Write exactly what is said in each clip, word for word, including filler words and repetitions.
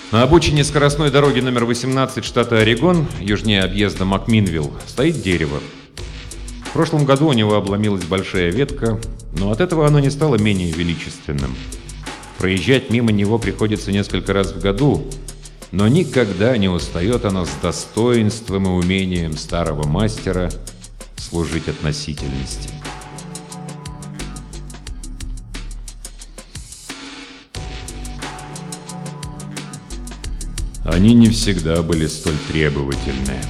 На обочине скоростной дороги номер восемнадцать штата Орегон, южнее объезда Макминвилл, стоит дерево. В прошлом году у него обломилась большая ветка, но от этого оно не стало менее величественным. Проезжать мимо него приходится несколько раз в году, но никогда не устает оно с достоинством и умением старого мастера служить относительности. Они не всегда были столь требовательны.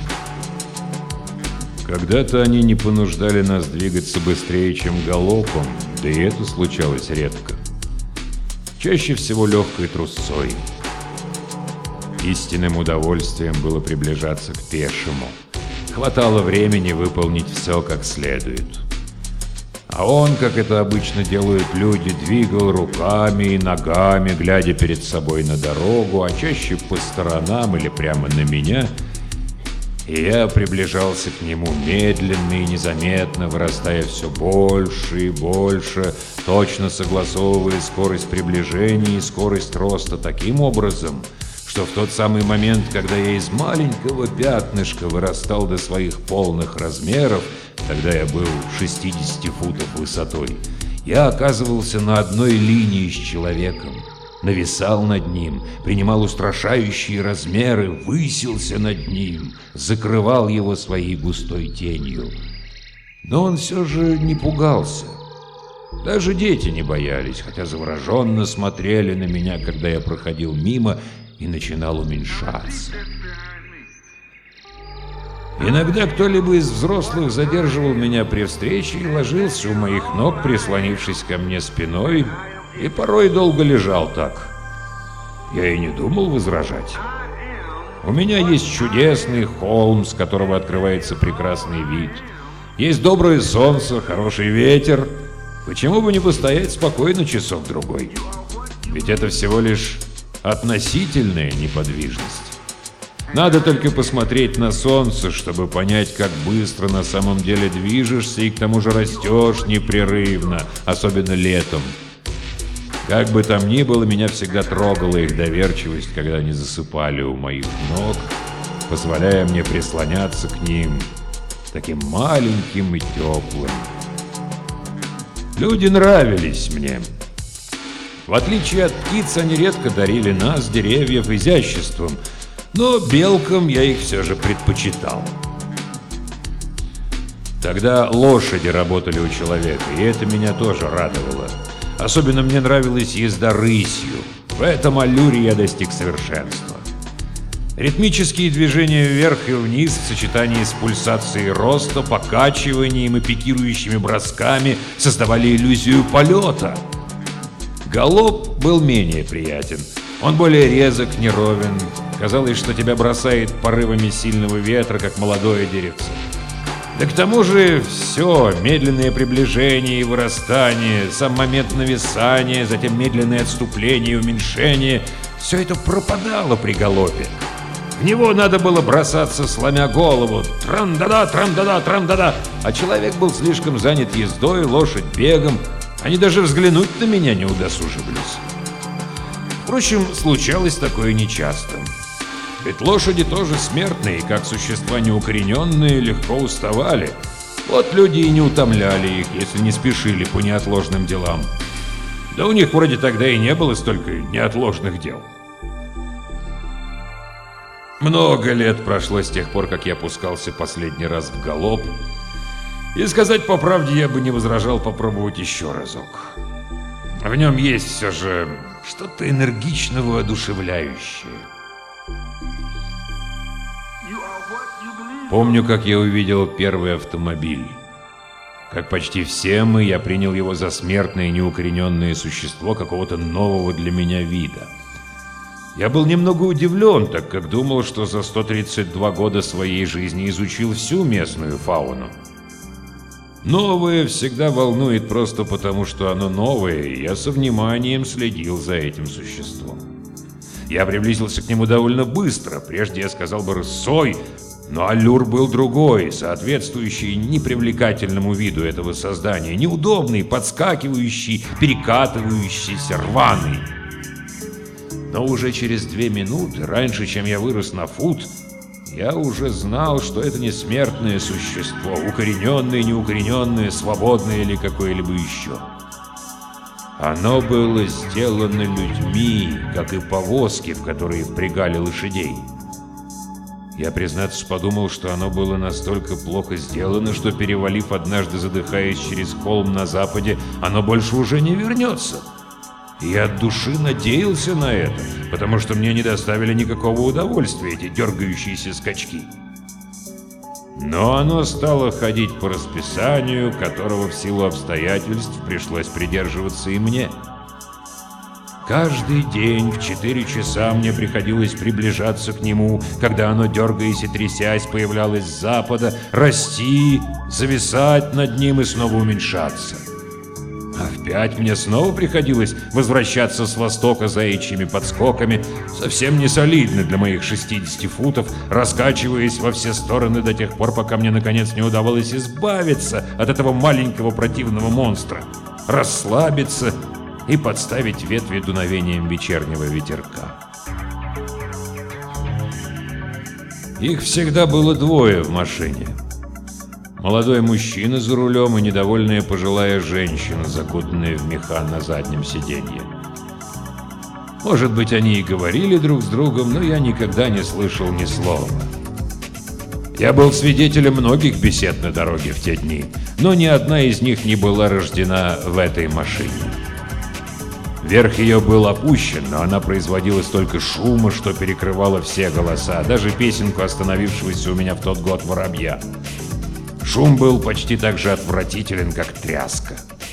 Когда-то они не понуждали нас двигаться быстрее, чем галопом, да и это случалось редко. Чаще всего легкой трусцой. Истинным удовольствием было приближаться к пешему. Хватало времени выполнить все как следует. А он, как это обычно делают люди, двигал руками и ногами, глядя перед собой на дорогу, а чаще по сторонам или прямо на меня. И я приближался к нему медленно и незаметно, вырастая все больше и больше, точно согласовывая скорость приближения и скорость роста таким образом, что в тот самый момент, когда я из маленького пятнышка вырастал до своих полных размеров, тогда я был шестидесяти футов высотой, я оказывался на одной линии с человеком, нависал над ним, принимал устрашающие размеры, высился над ним, закрывал его своей густой тенью. Но он все же не пугался. Даже дети не боялись, хотя завороженно смотрели на меня, когда я проходил мимо и начинал уменьшаться. Иногда кто-либо из взрослых задерживал меня при встрече и ложился у моих ног, прислонившись ко мне спиной, и порой долго лежал так. Я и не думал возражать. У меня есть чудесный холм, с которого открывается прекрасный вид. Есть доброе солнце, хороший ветер. Почему бы не постоять спокойно часок-другой? Ведь это всего лишь относительная неподвижность. Надо только посмотреть на солнце, чтобы понять, как быстро на самом деле движешься и к тому же растешь непрерывно, особенно летом. Как бы там ни было, меня всегда трогала их доверчивость, когда они засыпали у моих ног, позволяя мне прислоняться к ним, таким маленьким и теплым. Люди нравились мне. В отличие от птиц, они редко дарили нас, деревьев, изяществом, но белкам я их все же предпочитал. Тогда лошади работали у человека, и это меня тоже радовало. Особенно мне нравилась езда рысью. В этом аллюре я достиг совершенства. Ритмические движения вверх и вниз в сочетании с пульсацией роста, покачиванием и пикирующими бросками создавали иллюзию полета. Галоп был менее приятен. Он более резок, неровен. Казалось, что тебя бросает порывами сильного ветра, как молодое деревце. Да к тому же все, медленное приближение и вырастание, сам момент нависания, затем медленное отступление и уменьшение, все это пропадало при галопе. В него надо было бросаться, сломя голову, трам-да-да, трам-да-да, трам-да-да, а человек был слишком занят ездой, лошадь бегом, они даже взглянуть на меня не удосуживались. Впрочем, случалось такое нечасто. Ведь лошади тоже смертные, как существа неукорененные, легко уставали. Вот люди и не утомляли их, если не спешили по неотложным делам. Да у них вроде тогда и не было столько неотложных дел. Много лет прошло с тех пор, как я пускался последний раз в галоп. И сказать по правде, я бы не возражал попробовать еще разок. В нем есть все же что-то энергично воодушевляющее. Помню, как я увидел первый автомобиль. Как почти все мы, я принял его за смертное неукорененное существо какого-то нового для меня вида. Я был немного удивлен, так как думал, что за сто тридцать два года своей жизни изучил всю местную фауну. Новое всегда волнует просто потому, что оно новое, и я со вниманием следил за этим существом. Я приблизился к нему довольно быстро, прежде я сказал бы «рысой», но аллюр был другой, соответствующий непривлекательному виду этого создания, неудобный, подскакивающий, перекатывающийся, рваный. Но уже через две минуты, раньше, чем я вырос на фут, я уже знал, что это не смертное существо, укорененное, неукорененное, свободное или какое-либо еще. Оно было сделано людьми, как и повозки, в которые впрягали лошадей. Я, признаться, подумал, что оно было настолько плохо сделано, что, перевалив однажды, задыхаясь через холм на западе, оно больше уже не вернется. И я от души надеялся на это, потому что мне не доставили никакого удовольствия эти дергающиеся скачки. Но оно стало ходить по расписанию, которого в силу обстоятельств пришлось придерживаться и мне. Каждый день в четыре часа мне приходилось приближаться к нему, когда оно, дергаясь и трясясь, появлялось с запада, расти, зависать над ним и снова уменьшаться. А в пять мне снова приходилось возвращаться с востока заячьими подскоками, совсем не солидно для моих шестидесяти футов, раскачиваясь во все стороны до тех пор, пока мне наконец не удавалось избавиться от этого маленького противного монстра, расслабиться и подставить ветви дуновением вечернего ветерка. Их всегда было двое в машине. Молодой мужчина за рулем и недовольная пожилая женщина, закутанная в меха на заднем сиденье. Может быть, они и говорили друг с другом, но я никогда не слышал ни слова. Я был свидетелем многих бесед на дороге в те дни, но ни одна из них не была рождена в этой машине. Верх ее был опущен, но она производила столько шума, что перекрывала все голоса, даже песенку остановившегося у меня в тот год воробья. Шум был почти так же отвратителен, как тряска.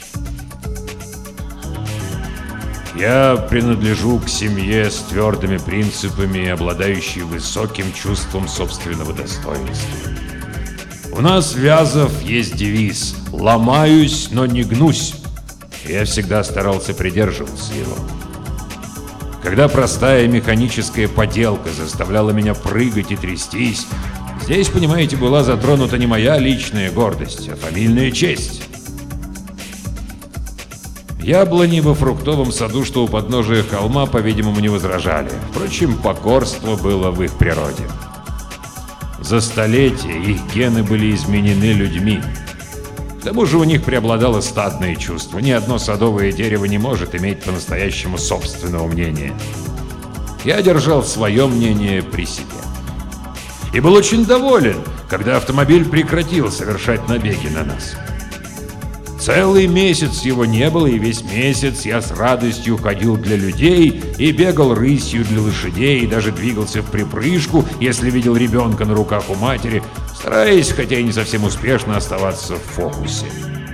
Я принадлежу к семье с твердыми принципами, обладающей высоким чувством собственного достоинства. У нас, Вязов, есть девиз «Ломаюсь, но не гнусь». Я всегда старался придерживаться его. Когда простая механическая поделка заставляла меня прыгать и трястись, здесь, понимаете, была затронута не моя личная гордость, а фамильная честь. Яблони во фруктовом саду, что у подножия холма, по-видимому, не возражали. Впрочем, покорство было в их природе. За столетия их гены были изменены людьми. К тому же у них преобладало стадное чувство. Ни одно садовое дерево не может иметь по-настоящему собственного мнения. Я держал свое мнение при себе. И был очень доволен, когда автомобиль прекратил совершать набеги на нас. Целый месяц его не было, и весь месяц я с радостью ходил для людей и бегал рысью для лошадей, и даже двигался в припрыжку, если видел ребенка на руках у матери, стараясь, хотя и не совсем успешно, оставаться в фокусе.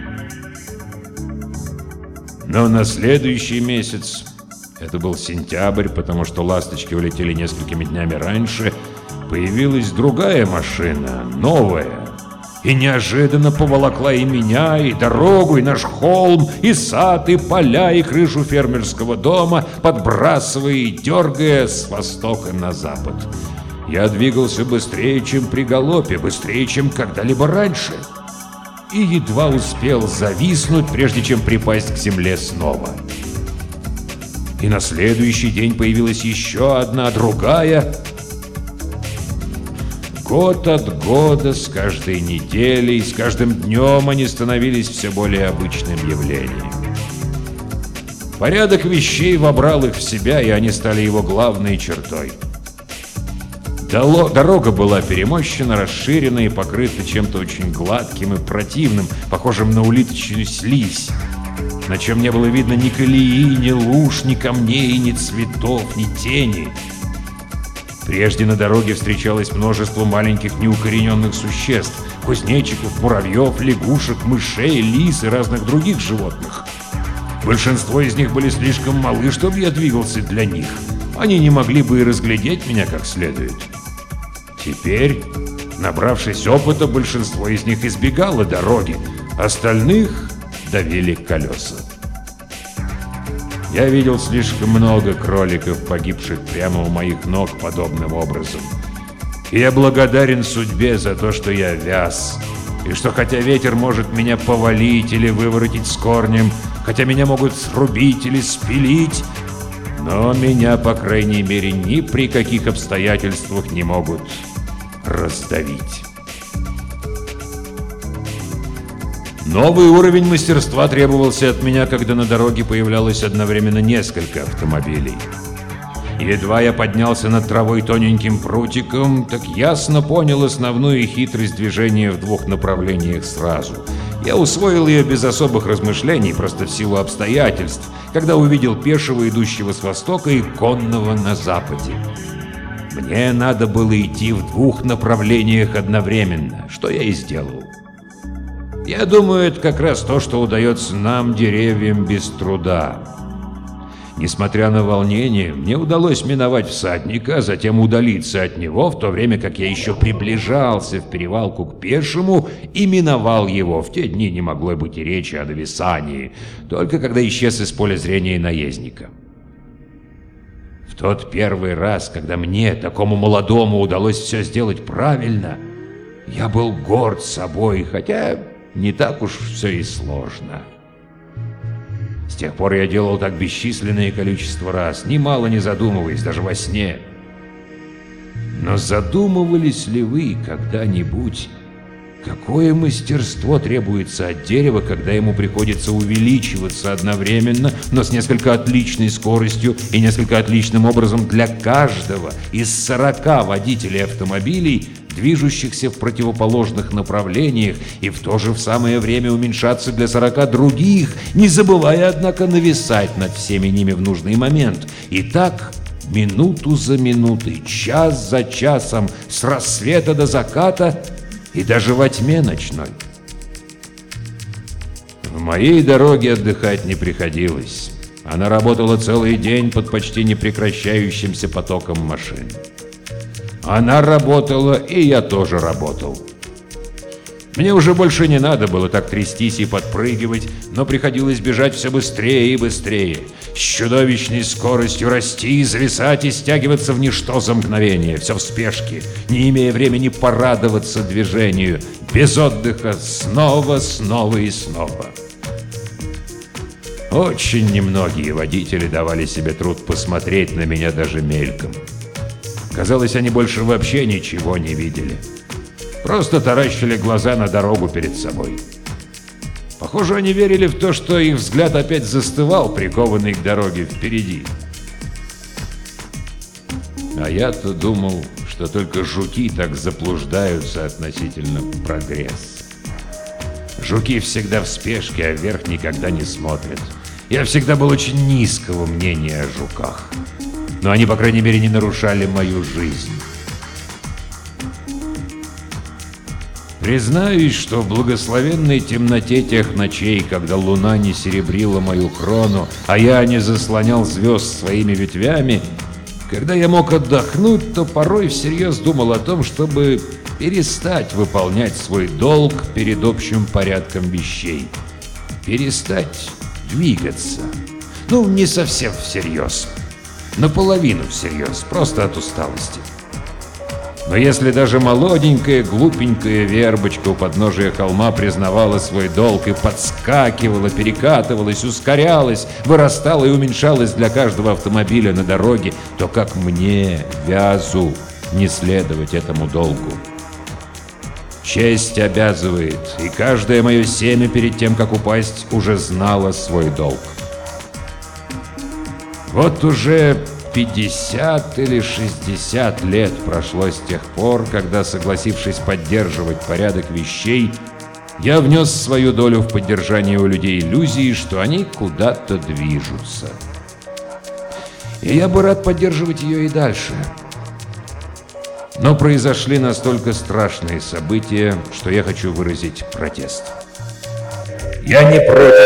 Но на следующий месяц, это был сентябрь, потому что ласточки улетели несколькими днями раньше, появилась другая машина, новая, и неожиданно поволокла и меня, и дорогу, и наш холм, и сад, и поля, и крышу фермерского дома, подбрасывая и дергая с востока на запад. Я двигался быстрее, чем при галопе, быстрее, чем когда-либо раньше, и едва успел зависнуть, прежде чем припасть к земле снова. И на следующий день появилась еще одна, другая. Год от года, с каждой неделей, с каждым днем они становились все более обычным явлением. Порядок вещей вобрал их в себя, и они стали его главной чертой. Дорога была перемощена, расширена и покрыта чем-то очень гладким и противным, похожим на улиточную слизь, на чем не было видно ни колеи, ни луж, ни камней, ни цветов, ни тени. Прежде на дороге встречалось множество маленьких неукорененных существ, кузнечиков, муравьев, лягушек, мышей, лис и разных других животных. Большинство из них были слишком малы, чтобы я двигался для них. Они не могли бы и разглядеть меня как следует. Теперь, набравшись опыта, большинство из них избегало дороги, остальных давили колеса. Я видел слишком много кроликов, погибших прямо у моих ног подобным образом. И я благодарен судьбе за то, что я вяз, и что хотя ветер может меня повалить или выворотить с корнем, хотя меня могут срубить или спилить, Но меня, по крайней мере, ни при каких обстоятельствах не могут раздавить. Новый уровень мастерства требовался от меня, когда на дороге появлялось одновременно несколько автомобилей. Едва я поднялся над травой тоненьким прутиком, так ясно понял основную хитрость движения в двух направлениях сразу. Я усвоил ее без особых размышлений, просто в силу обстоятельств, когда увидел пешего, идущего с востока, и конного на западе. Мне надо было идти в двух направлениях одновременно, что я и сделал. Я думаю, это как раз то, что удается нам, деревьям, без труда. Несмотря на волнение, мне удалось миновать всадника, а затем удалиться от него, в то время как я еще приближался в перевалку к пешему и миновал его. В те дни не могло быть и речи о нависании, только когда исчез из поля зрения наездника. В тот первый раз, когда мне, такому молодому, удалось все сделать правильно, я был горд собой, хотя не так уж все и сложно. С тех пор я делал так бесчисленное количество раз, немало не задумываясь, даже во сне. Но задумывались ли вы когда-нибудь, какое мастерство требуется от дерева, когда ему приходится увеличиваться одновременно, но с несколько отличной скоростью и несколько отличным образом для каждого из сорока водителей автомобилей, движущихся в противоположных направлениях, и в то же в самое время уменьшаться для сорока других, не забывая, однако, нависать над всеми ними в нужный момент. И так минуту за минутой, час за часом, с рассвета до заката и даже во тьме ночной. В моей дороге отдыхать не приходилось. Она работала целый день под почти непрекращающимся потоком машин. Она работала, и я тоже работал. Мне уже больше не надо было так трястись и подпрыгивать, но приходилось бежать все быстрее и быстрее, с чудовищной скоростью расти, зависать и стягиваться в ничто за мгновение, все в спешке, не имея времени порадоваться движению, без отдыха, снова, снова и снова. Очень немногие водители давали себе труд посмотреть на меня даже мельком. Казалось, они больше вообще ничего не видели. Просто таращили глаза на дорогу перед собой. Похоже, они верили в то, что их взгляд опять застывал, прикованный к дороге впереди. А я-то думал, что только жуки так заблуждаются относительно прогресса. Жуки всегда в спешке, а вверх никогда не смотрят. Я всегда был очень низкого мнения о жуках. Но они, по крайней мере, не нарушали мою жизнь. Признаюсь, что в благословенной темноте тех ночей, когда луна не серебрила мою крону, а я не заслонял звезд своими ветвями, когда я мог отдохнуть, то порой всерьез думал о том, чтобы перестать выполнять свой долг перед общим порядком вещей. Перестать двигаться. Ну, не совсем всерьез. Наполовину всерьез, просто от усталости. Но если даже молоденькая, глупенькая вербочка у подножия холма признавала свой долг и подскакивала, перекатывалась, ускорялась, вырастала и уменьшалась для каждого автомобиля на дороге, то как мне, вязу, не следовать этому долгу? Честь обязывает, и каждое мое семя перед тем, как упасть, уже знало свой долг. Вот уже пятьдесят или шестьдесят лет прошло с тех пор, когда, согласившись поддерживать порядок вещей, я внес свою долю в поддержание у людей иллюзии, что они куда-то движутся. И я бы рад поддерживать ее и дальше. Но произошли настолько страшные события, что я хочу выразить протест. Я не против...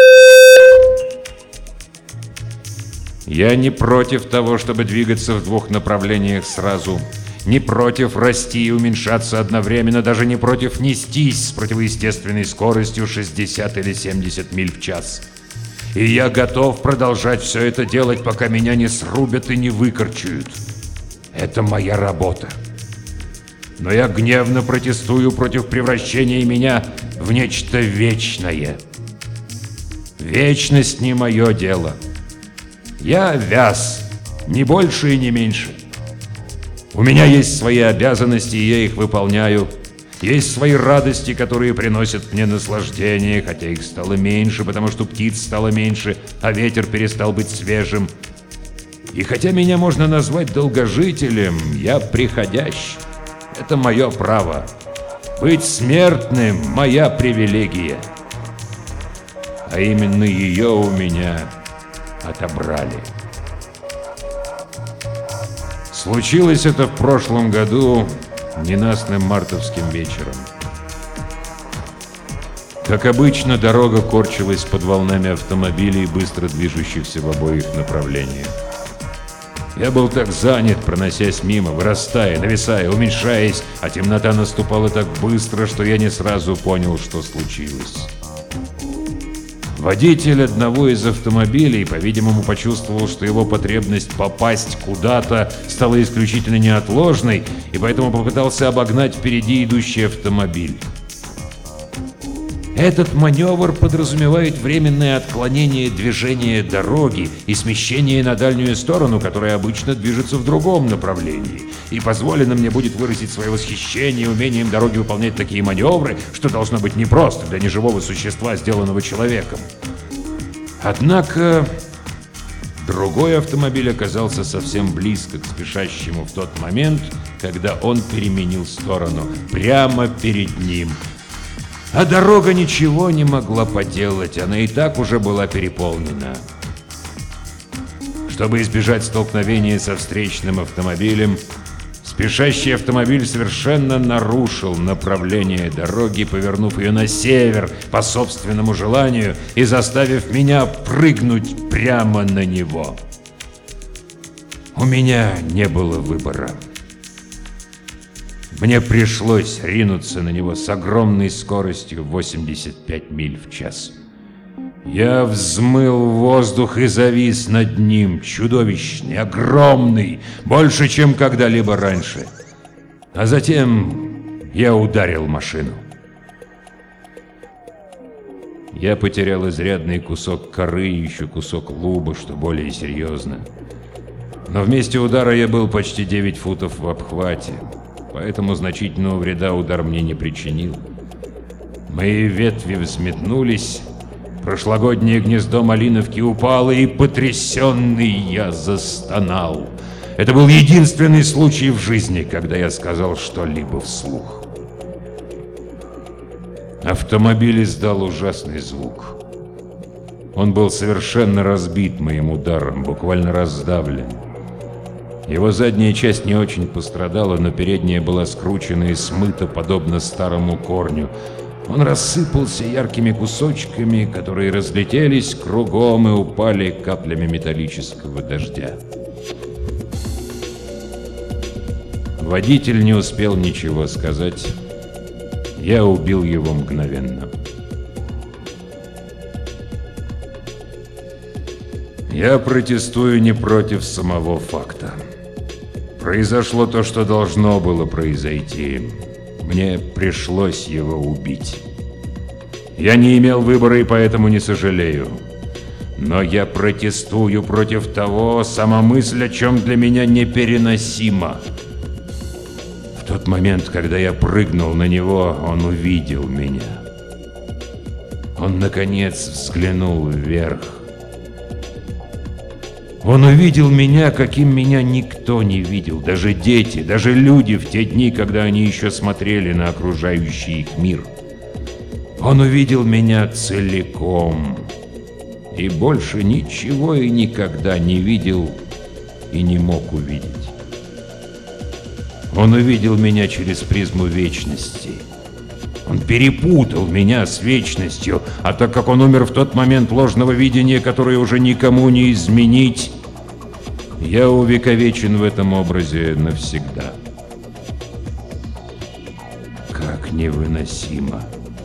Я не против того, чтобы двигаться в двух направлениях сразу, не против расти и уменьшаться одновременно, даже не против нестись с противоестественной скоростью шестьдесят или семьдесят миль в час. И я готов продолжать все это делать, пока меня не срубят и не выкорчуют. Это моя работа. Но я гневно протестую против превращения меня в нечто вечное. Вечность не мое дело. Я вяз, ни больше и не меньше. У меня есть свои обязанности, и я их выполняю. Есть свои радости, которые приносят мне наслаждение, хотя их стало меньше, потому что птиц стало меньше, а ветер перестал быть свежим. И хотя меня можно назвать долгожителем, я приходящий. Это мое право. Быть смертным – моя привилегия. А именно ее у меня отобрали. Случилось это в прошлом году ненастным мартовским вечером. Как обычно, дорога корчилась под волнами автомобилей, быстро движущихся в обоих направлениях. Я был так занят, проносясь мимо, вырастая, нависая, уменьшаясь, а темнота наступала так быстро, что я не сразу понял, что случилось. Водитель одного из автомобилей, по-видимому, почувствовал, что его потребность попасть куда-то стала исключительно неотложной, и поэтому попытался обогнать впереди идущий автомобиль. Этот маневр подразумевает временное отклонение движения дороги и смещение на дальнюю сторону, которая обычно движется в другом направлении. И позволено мне будет выразить свое восхищение умением дороги выполнять такие маневры, что должно быть непросто для неживого существа, сделанного человеком. Однако другой автомобиль оказался совсем близко к спешащему в тот момент, когда он переменил сторону, прямо перед ним. А дорога ничего не могла поделать, она и так уже была переполнена. Чтобы избежать столкновения со встречным автомобилем, спешащий автомобиль совершенно нарушил направление дороги, повернув ее на север по собственному желанию и заставив меня прыгнуть прямо на него. У меня не было выбора. Мне пришлось ринуться на него с огромной скоростью восемьдесят пять миль в час. Я взмыл в воздух и завис над ним, чудовищный, огромный, больше, чем когда-либо раньше. А затем я ударил машину. Я потерял изрядный кусок коры и еще кусок луба, что более серьезно. Но вместе удара я был почти девять футов в обхвате. Поэтому значительного вреда удар мне не причинил. Мои ветви взметнулись, прошлогоднее гнездо малиновки упало, и потрясенный я застонал. Это был единственный случай в жизни, когда я сказал что-либо вслух. Автомобиль издал ужасный звук. Он был совершенно разбит моим ударом, буквально раздавлен. Его задняя часть не очень пострадала, но передняя была скручена и смыта, подобно старому корню. Он рассыпался яркими кусочками, которые разлетелись кругом и упали каплями металлического дождя. Водитель не успел ничего сказать. Я убил его мгновенно. Я протестую не против самого факта. Произошло то, что должно было произойти. Мне пришлось его убить. Я не имел выбора и поэтому не сожалею. Но я протестую против того, сама мысль о чем для меня непереносима. В тот момент, когда я прыгнул на него, он увидел меня. Он, наконец, взглянул вверх. Он увидел меня, каким меня никто не видел, даже дети, даже люди в те дни, когда они еще смотрели на окружающий их мир. Он увидел меня целиком и больше ничего и никогда не видел и не мог увидеть. Он увидел меня через призму вечности. Он перепутал меня с вечностью, а так как он умер в тот момент ложного видения, которое уже никому не изменить, я увековечен в этом образе навсегда. Как невыносимо.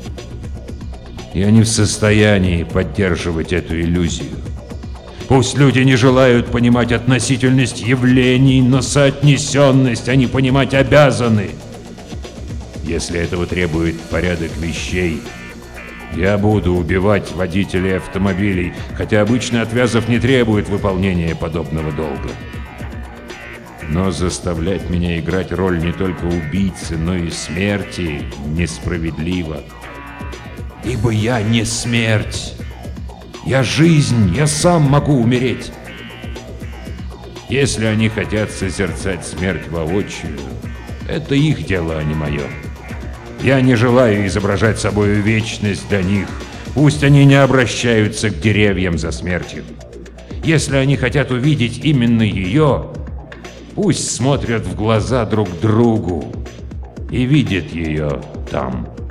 Я не в состоянии поддерживать эту иллюзию. Пусть люди не желают понимать относительность явлений, но соотнесенность они понимать обязаны. Если этого требует порядок вещей, Я буду убивать водителей автомобилей, хотя обычно от Вязов не требует выполнения подобного долга. Но заставлять меня играть роль не только убийцы, но и смерти несправедливо. Ибо я не смерть. Я жизнь, я сам могу умереть. Если они хотят созерцать смерть воочию, это их дело, а не мое. Я не желаю изображать собою вечность для них. Пусть они не обращаются к деревьям за смертью. Если они хотят увидеть именно ее, пусть смотрят в глаза друг другу и видят ее там.